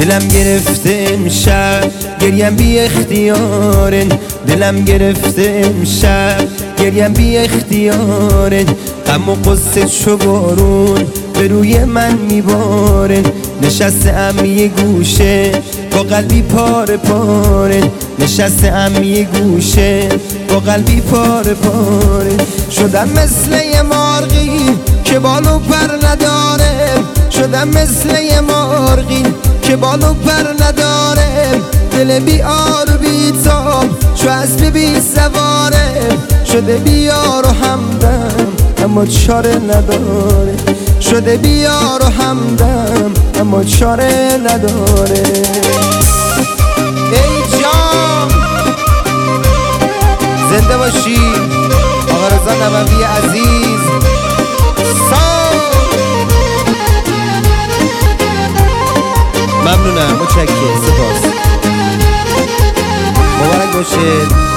دلم گرفته امشب گریم بی اختیاره، دلم گرفته امشب گریم بی اختیاره. غم و قصه چو بارون به روی من میباره، نشسته یه گوشه با قلبی پاره پاره، نشسته یه گوشه با قلبی پاره پاره. شدم مثل یه مرغی که بال و پر نداره، شدم مثل یه مرغی که بال و پر نداره. دل بی آر و بی تاب چو اسب بی سواره، شده بیار و همدم اما چاره نداره، شده بیار و همدم اما چاره نداره. ای جان زنده باشی آقا رضا نبوی عزیز. ممنونم، متشکرم، سپاس، مبارک باشه.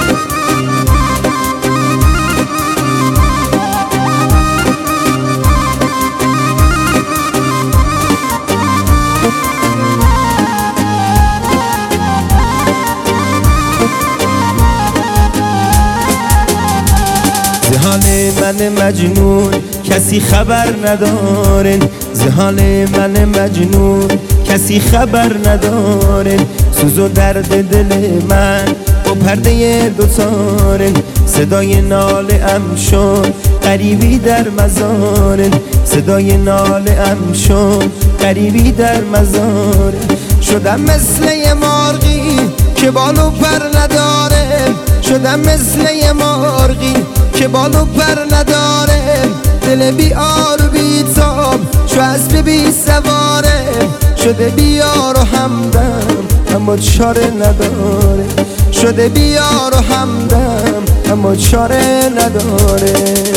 ز حال من مجنون کسی خبر نداره، ز حال من مجنون کسی خبر نداره. سوز و درد دل من با پرده دوتاره، صدای ناله ام شد غریبی در مزاره، صدای ناله ام شد غریبی در مزاره. شدم مثل یه مرغی که بال و پر نداره، شدم مثل یه مرغی که بال و پر نداره. دل بی آر و بی تاب چو اسب بی سواره، شده بیار و همدم اما چاره نداره، شده بیار و همدم اما چاره نداره.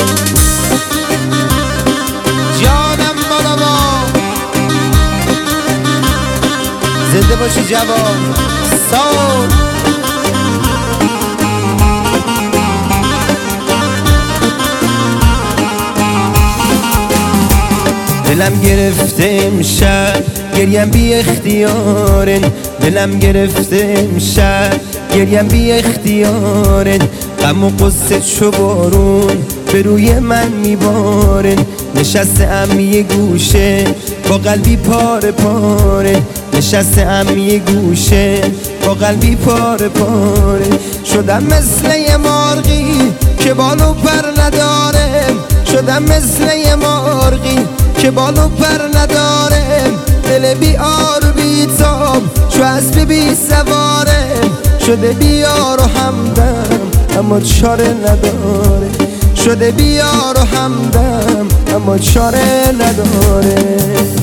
جانم بابا زنده باشی جوان. دلم گرفته امشب گریم بی اختیاره، دلم گرفته امشب گریم بی اختیاره. غم و قصه چو بارون به روی من میباره، نشسته یه گوشه با قلبی پاره پاره، نشسته یه گوشه با قلبی پاره پاره. شدم مثل یه مرغی که بال و پر نداره، شدم مثل یه مرغی که بال و پر نداره. دل بی آر و بی تاب چو اسب بی سواره، شده بیار و همدم اما چاره نداره، شده بیار و همدم اما چاره نداره.